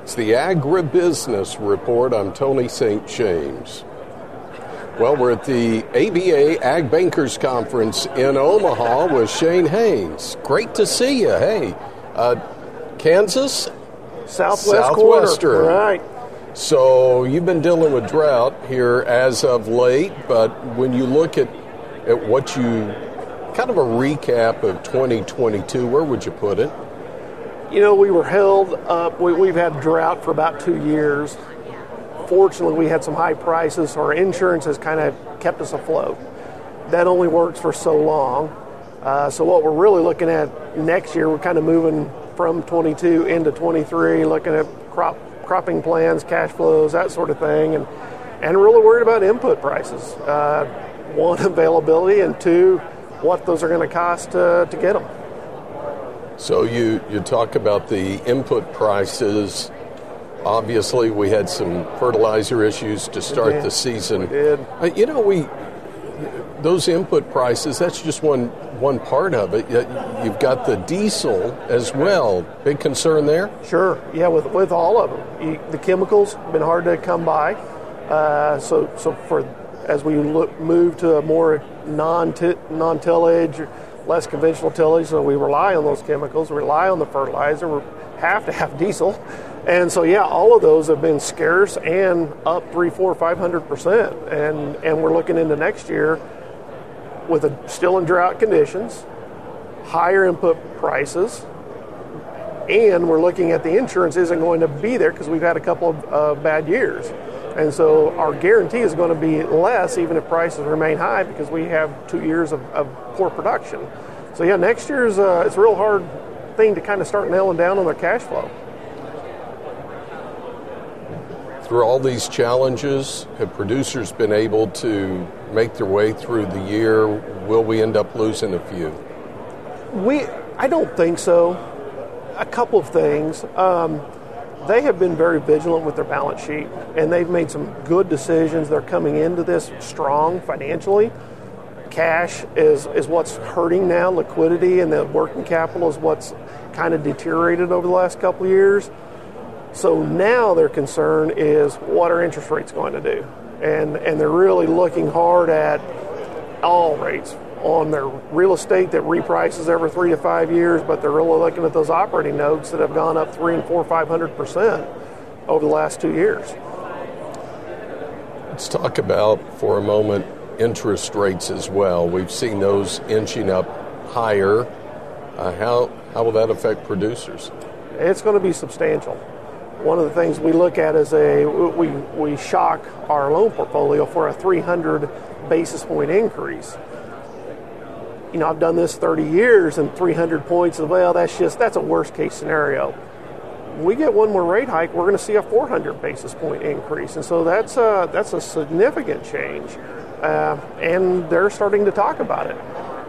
It's the Agribusiness Report. I'm Tony St. James. Well, we're at the ABA Ag Bankers Conference in Omaha with Shane Haynes. Great to see you. Hey, Kansas? Southwestern. Right. So you've been dealing with drought here as of late, but when you look at what you, kind of a recap of 2022, where would you put it? You know, we were held up. We've had drought for about 2 years. Fortunately, we had some high prices, so our insurance has kind of kept us afloat. That only works for so long. So what we're really looking at next year, we're kind of moving from 22 into 23, looking at cropping plans, cash flows, that sort of thing, and really worried about input prices. One, availability, and two, what those are going to cost to get them. So you talk about the input prices. Obviously, we had some fertilizer issues to start the season. We did. Those input prices, that's just one part of it. You've got the diesel as well. Big concern there? Sure. Yeah, with all of them. The chemicals have been hard to come by. So as we move to a more non-tillage, less conventional tillage, so we rely on those chemicals, rely on the fertilizer, we have to have diesel. And so, all of those have been scarce and up 300%, 400%, 500%. And we're looking into next year with still in drought conditions, higher input prices, and we're looking at the insurance isn't going to be there because we've had a couple of bad years. And so our guarantee is going to be less even if prices remain high because we have 2 years of poor production. So, next year's it's a real hard thing to kind of start nailing down on their cash flow. Through all these challenges, have producers been able to make their way through the year? Will we end up losing a few? I don't think so. A couple of things. They have been very vigilant with their balance sheet, and they've made some good decisions. They're coming into this strong financially. Cash is what's hurting now. Liquidity and the working capital is what's kind of deteriorated over the last couple of years. So now their concern is what are interest rates going to do? And they're really looking hard at all rates on their real estate that reprices every 3 to 5 years, but they're really looking at those operating notes that have gone up 300% and 400%, 500% over the last 2 years. Let's talk about, for a moment, interest rates as well. We've seen those inching up higher. How will that affect producers? It's going to be substantial. One of the things we look at is we shock our loan portfolio for a 300 basis point increase. I've done this 30 years, and 300 points, that's a worst case scenario. We get one more rate hike, we're going to see a 400 basis point increase, and so that's a significant change, and they're starting to talk about it.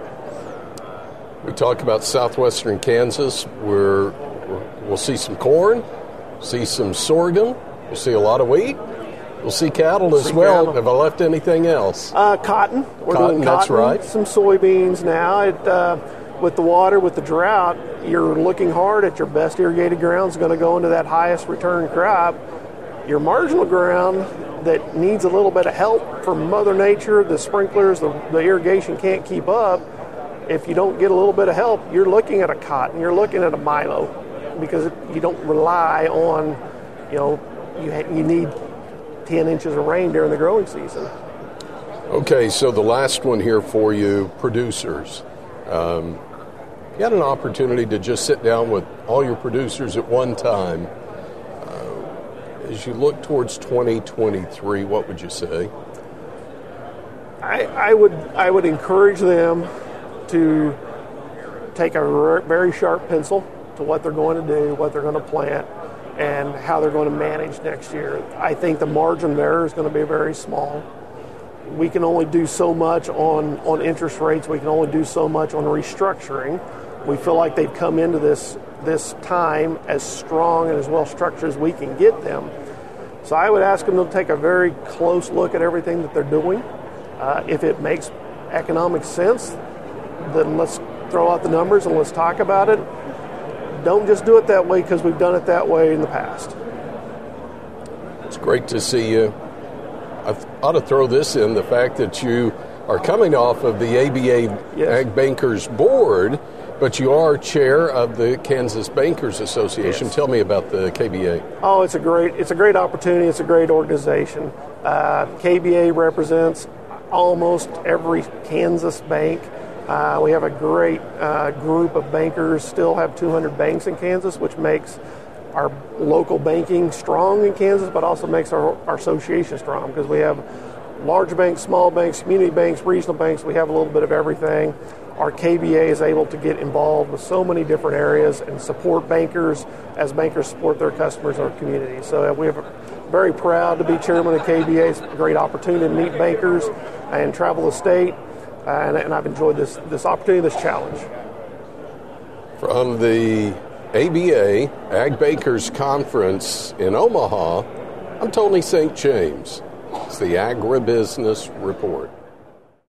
We talk about southwestern Kansas, where we'll see some corn, see some sorghum, we'll see a lot of wheat. We'll see cattle as well. Cattle. Have I left anything else? Cotton. We're doing cotton, that's right. Some soybeans now. With the water, with the drought, you're looking hard at your best irrigated ground is going to go into that highest return crop. Your marginal ground that needs a little bit of help from Mother Nature, the sprinklers, the irrigation can't keep up. If you don't get a little bit of help, you're looking at a cotton, you're looking at a milo, because you don't rely on, you need 10 inches of rain during the growing season. Okay, so the last one here for you, producers. You had an opportunity to just sit down with all your producers at one time. As you look towards 2023, what would you say? I would encourage them to take a very sharp pencil to what they're going to do, what they're going to plant, and how they're going to manage next year. I think the margin there is going to be very small. We can only do so much on interest rates. We can only do so much on restructuring. We feel like they've come into this time as strong and as well structured as we can get them. So I would ask them to take a very close look at everything that they're doing. If it makes economic sense, then let's throw out the numbers and let's talk about it. Don't just do it that way because we've done it that way in the past. It's great to see you. I ought to throw this in, the fact that you are coming off of the ABA Ag Bankers Board, but you are chair of the Kansas Bankers Association. Yes. Tell me about the KBA. Oh, it's a great opportunity. It's a great organization. KBA represents almost every Kansas bank. We have a great group of bankers. Still have 200 banks in Kansas, which makes our local banking strong in Kansas, but also makes our association strong, because we have large banks, small banks, community banks, regional banks. We have a little bit of everything. Our KBA is able to get involved with so many different areas and support bankers as bankers support their customers in our community. So we're very proud to be chairman of KBA. It's a great opportunity to meet bankers and travel the state, and I've enjoyed this opportunity, this challenge. From the ABA Ag Bankers Conference in Omaha, I'm Tony St. James. It's the Agribusiness Report.